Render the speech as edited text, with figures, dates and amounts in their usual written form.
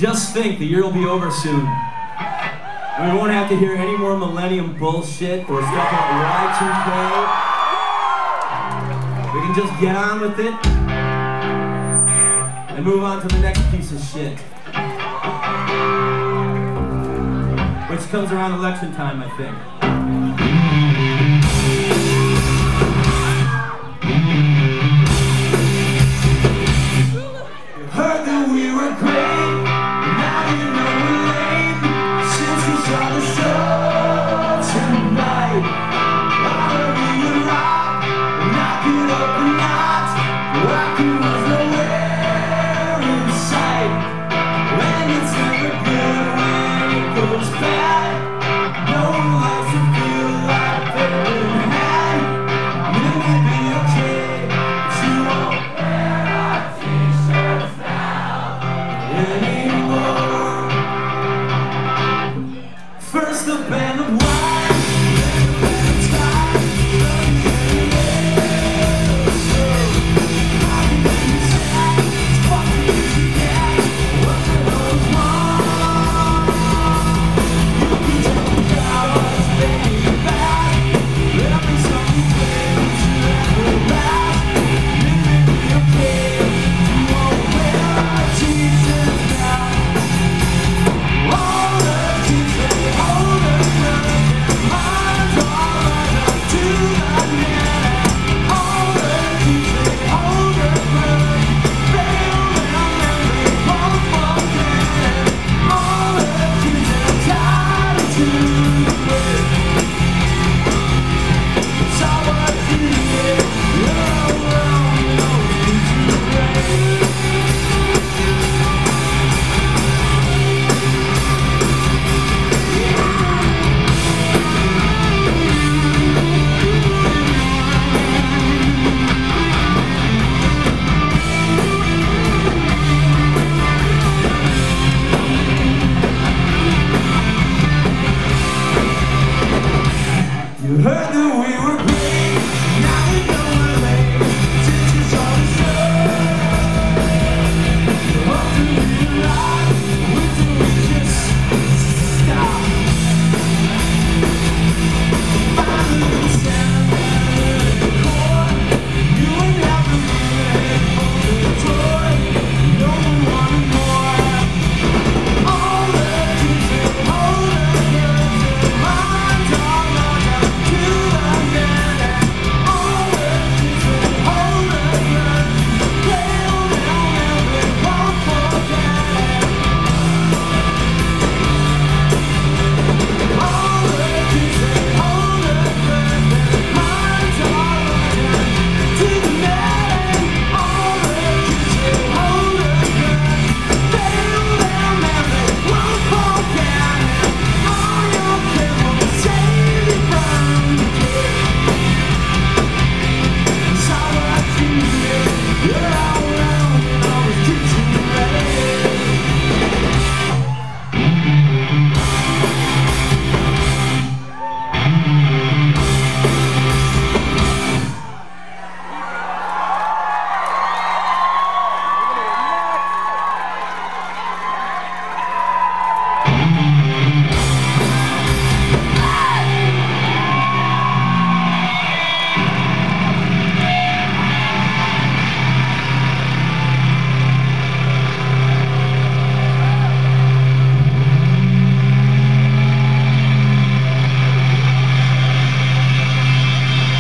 Just think, the year will be over soon. And we won't have to hear any more millennium bullshit or stuff like Y2K. We can just get on with it and move on to the next piece of shit. Which comes around election time, I think. Heard that we were great, now you know we're lame. Since we saw the show tonight, R&B and rock, knock it up a notch. Rockin' was nowhere in sight, and it's never good when it goes bad.